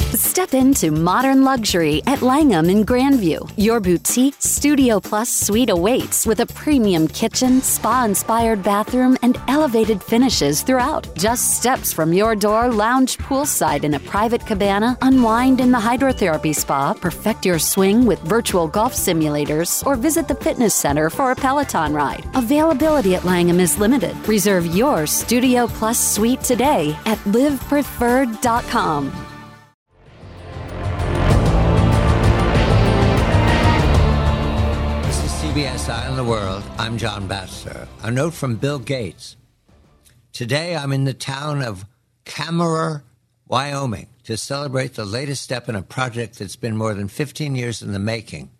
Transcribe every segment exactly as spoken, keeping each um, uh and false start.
Step into modern luxury at Langham in Grandview. Your boutique Studio Plus suite awaits with a premium kitchen, spa-inspired bathroom, and elevated finishes throughout. Just steps from your door, lounge poolside in a private cabana, unwind in the hydrotherapy spa, perfect your swing with virtual golf simulators, or visit the fitness center for a Peloton ride. Availability at Langham is limited. Reserve your Studio Plus suite today at live preferred dot com. C B S Eye on the World. I'm John Batchelor. A note from Bill Gates. Today I'm in the town of Kammerer, Wyoming, to celebrate the latest step in a project that's been more than fifteen years in the making.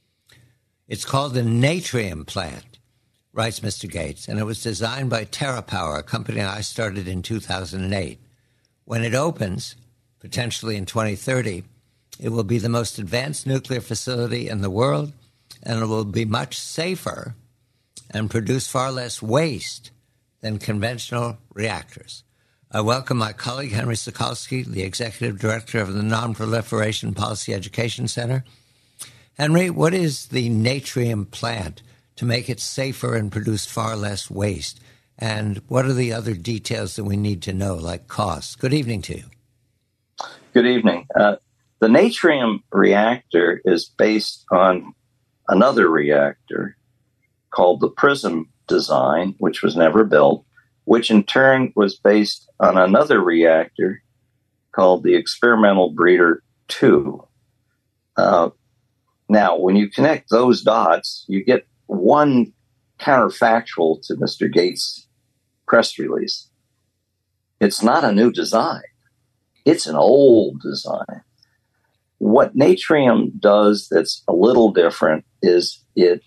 It's called the Natrium Plant, writes Mister Gates, and it was designed by TerraPower, a company I started in two thousand eight. When it opens, potentially in twenty thirty, it will be the most advanced nuclear facility in the world, and it will be much safer and produce far less waste than conventional reactors. I welcome my colleague, Henry Sokolsky, the Executive Director of the Non-Proliferation Policy Education Center. Henry, what is the Natrium Plant to make it safer and produce far less waste? And what are the other details that we need to know, like costs? Good evening to you. Good evening. Uh, the Natrium reactor is based on another reactor called the PRISM design, which was never built, which in turn was based on another reactor called the Experimental Breeder two. Uh, now, when you connect those dots, you get one counterfactual to Mister Gates' press release. It's not a new design. It's an old design. What Natrium does that's a little different is it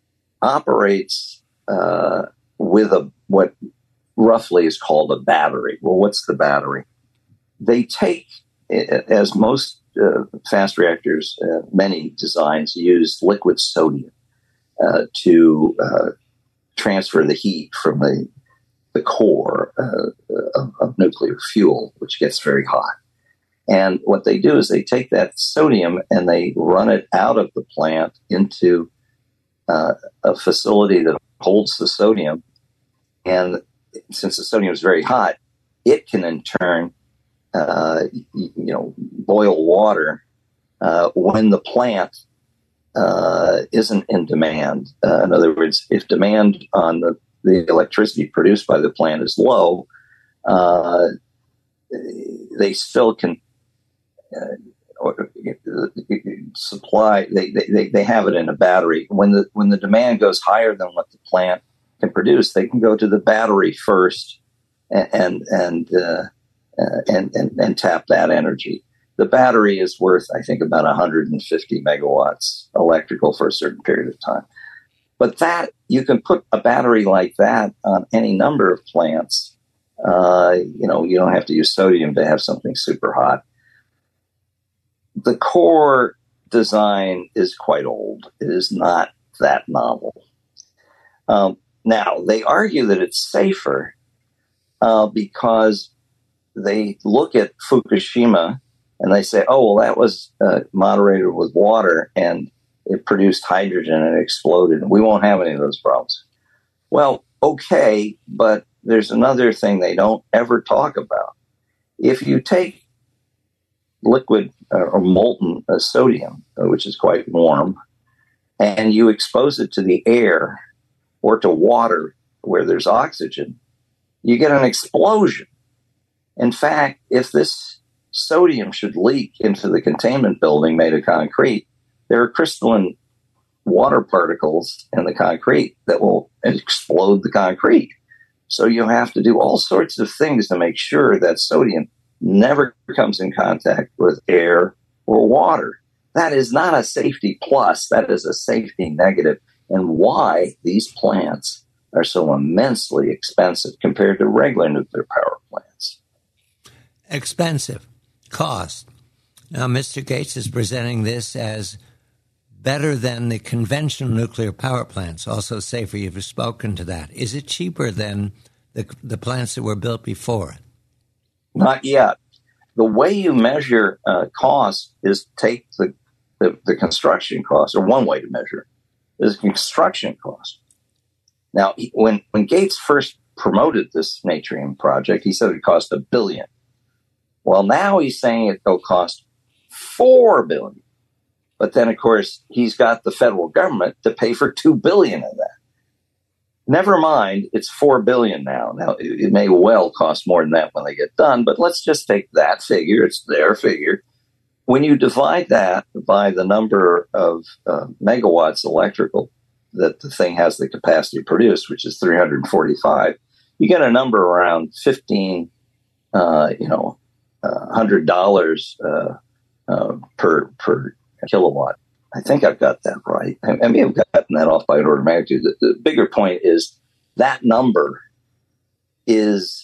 operates uh, with a what roughly is called a battery. Well, what's the battery? They take, as most uh, fast reactors, uh, many designs use liquid sodium uh, to uh, transfer the heat from the, the core uh, of, of nuclear fuel, which gets very hot. And what they do is they take that sodium and they run it out of the plant into uh, a facility that holds the sodium. And since the sodium is very hot, it can in turn, uh, you know, boil water uh, when the plant uh, isn't in demand. Uh, in other words, if demand on the, the electricity produced by the plant is low, uh, they still can Uh, or, uh, supply. They, they they have it in a battery. When the when the demand goes higher than what the plant can produce, they can go to the battery first and and and uh, uh, and, and, and tap that energy. The battery is worth, I think, about one hundred fifty megawatts electrical for a certain period of time. But that you can put a battery like that on any number of plants. Uh, you know, you don't have to use sodium to have something super hot. The core design is quite old. It is not that novel. Um, now, they argue that it's safer uh, because they look at Fukushima and they say, oh, well, that was uh, moderated with water and it produced hydrogen and it exploded. We won't have any of those problems. Well, okay, but there's another thing they don't ever talk about. If you take liquid uh, or molten uh, sodium, uh, which is quite warm, and you expose it to the air or to water where there's oxygen, you get an explosion. In fact, if this sodium should leak into the containment building made of concrete, there are crystalline water particles in the concrete that will explode the concrete. So you have to do all sorts of things to make sure that sodium never comes in contact with air or water. That is not a safety plus. That is a safety negative. And why these plants are so immensely expensive compared to regular nuclear power plants. Expensive. Cost. Now, Mister Gates is presenting this as better than the conventional nuclear power plants, also safer. You've spoken to that. Is it cheaper than the, the plants that were built before it? Not yet. the way you measure uh, cost is take the, the, the construction cost, or one way to measure it is construction cost. Now, when, when Gates first promoted this Natrium project, he said it cost a billion. Well, now he's saying it'll cost four billion. But then, of course, he's got the federal government to pay for two billion of that. Never mind, it's four billion now. Now, it, it may well cost more than that when they get done, but let's just take that figure. It's their figure. When you divide that by the number of uh, megawatts electrical that the thing has the capacity to produce, which is three hundred forty-five, you get a number around fifteen, uh, you know, uh, hundred dollars uh, uh, per per kilowatt. I think I've got that right. I, I may have gotten that off by an order of magnitude. The, the bigger point is that number is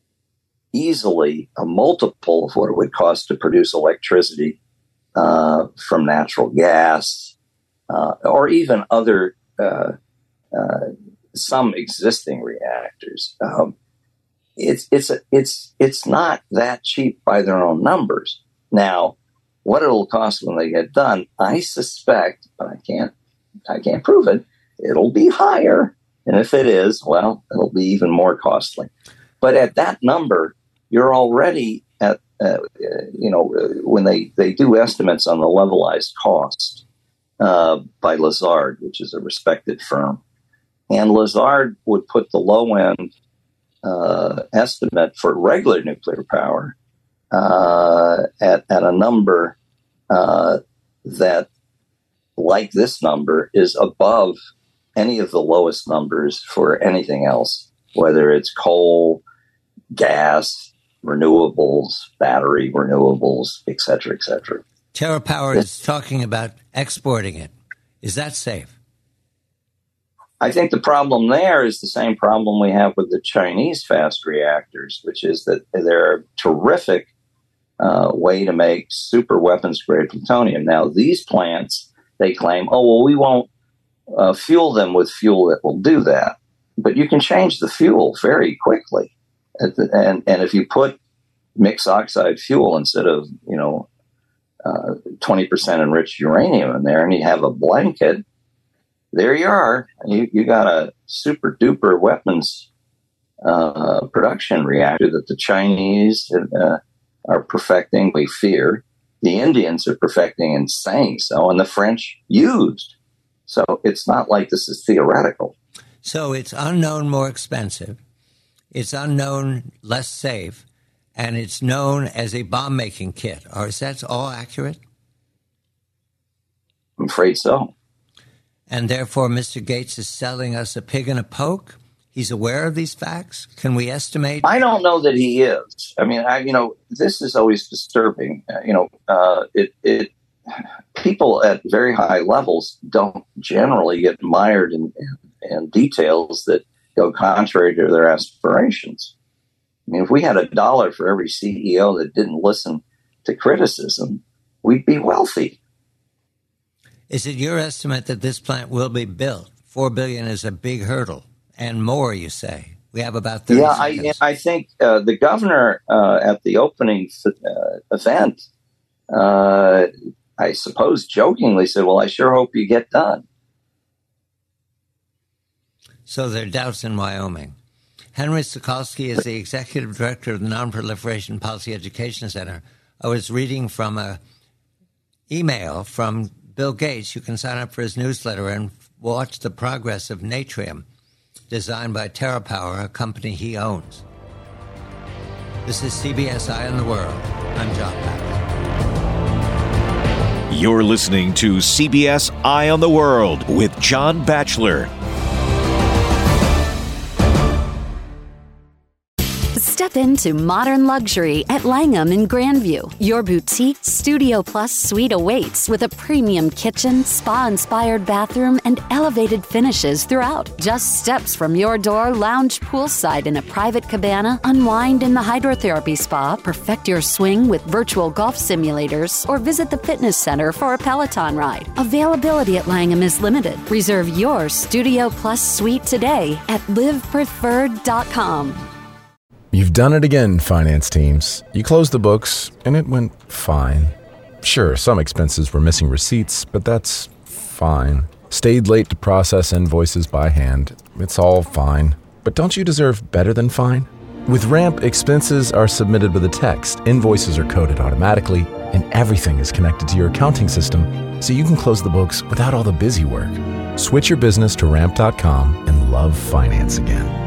easily a multiple of what it would cost to produce electricity uh, from natural gas uh, or even other uh, uh, some existing reactors. Um, it's it's a, it's it's not that cheap by their own numbers. Now, what it'll cost when they get done, I suspect, but I can't I can't prove it. It'll be higher, and if it is, well, it'll be even more costly. But at that number, you're already at uh, you know when they, they do estimates on the levelized cost uh, by Lazard, which is a respected firm, and Lazard would put the low end uh, estimate for regular nuclear power uh, at at a number uh, that, like this number, is above any of the lowest numbers for anything else, whether it's coal, gas, renewables, battery renewables, et cetera, et cetera. TerraPower is talking about exporting it. Is that safe? I think the problem there is the same problem we have with the Chinese fast reactors, which is that they're a terrific uh, way to make super weapons-grade plutonium. Now, these plants, they claim, oh, well, we won't uh, fuel them with fuel that will do that. But you can change the fuel very quickly. And and if you put mixed oxide fuel instead of, you know, uh, twenty percent enriched uranium in there, and you have a blanket, there you are. You, you got a super duper weapons uh, production reactor that the Chinese uh, are perfecting, we fear. The Indians are perfecting and saying so, and the French used. So it's not like this is theoretical. So it's unknown, more expensive. It's unknown, less safe, and it's known as a bomb-making kit. Or is that all accurate? I'm afraid so. And therefore, Mister Gates is selling us a pig in a poke? He's aware of these facts? Can we estimate? I don't know that he is. I mean, I, you know, this is always disturbing. Uh, you know, uh, it, it, people at very high levels don't generally get mired in, in, in details that go contrary to their aspirations. I mean, if we had a dollar for every C E O that didn't listen to criticism, we'd be wealthy. Is it your estimate that this plant will be built? Four billion is a big hurdle, and more, you say. We have about thirty yeah, seconds. I, I think uh, the governor uh, at the opening uh, event, uh, I suppose jokingly said, well, I sure hope you get done. So there are doubts in Wyoming. Henry Sokolsky is the executive director of the Nonproliferation Policy Education Center. I was reading from an email from Bill Gates. You can sign up for his newsletter and watch the progress of Natrium, designed by TerraPower, a company he owns. This is C B S Eye on the World. I'm John Batchelor. You're listening to C B S Eye on the World with John Batchelor. Step into modern luxury at Langham in Grandview. Your boutique Studio Plus suite awaits with a premium kitchen, spa-inspired bathroom, and elevated finishes throughout. Just steps from your door, lounge poolside in a private cabana, unwind in the hydrotherapy spa, perfect your swing with virtual golf simulators, or visit the fitness center for a Peloton ride. Availability at Langham is limited. Reserve your Studio Plus suite today at live preferred dot com. You've done it again, finance teams. You closed the books, and it went fine. Sure, some expenses were missing receipts, but that's fine. Stayed late to process invoices by hand. It's all fine. But don't you deserve better than fine? With Ramp, expenses are submitted with a text, invoices are coded automatically, and everything is connected to your accounting system, so you can close the books without all the busy work. Switch your business to ramp dot com and love finance again.